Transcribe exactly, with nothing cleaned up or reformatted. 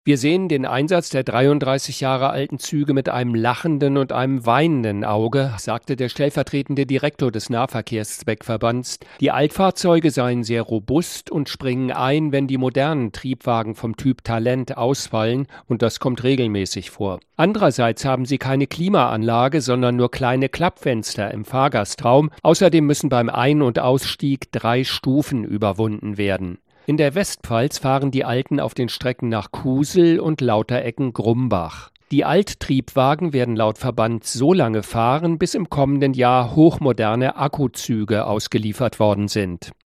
Wir sehen den Einsatz der dreiunddreißig Jahre alten Züge mit einem lachenden und einem weinenden Auge, sagte der stellvertretende Direktor des Nahverkehrszweckverbands. Die Altfahrzeuge seien sehr robust und springen ein, wenn die modernen Triebwagen vom Typ Talent ausfallen, und das kommt regelmäßig vor. Andererseits haben sie keine Klimaanlage, sondern nur kleine Klappfenster im Fahrgastraum. Außerdem müssen beim Ein- und Ausstieg drei Stufen überwunden werden. In der Westpfalz fahren die Alten auf den Strecken nach Kusel und Lauterecken-Grumbach. Die Alttriebwagen werden laut Verband so lange fahren, bis im kommenden Jahr hochmoderne Akkuzüge ausgeliefert worden sind.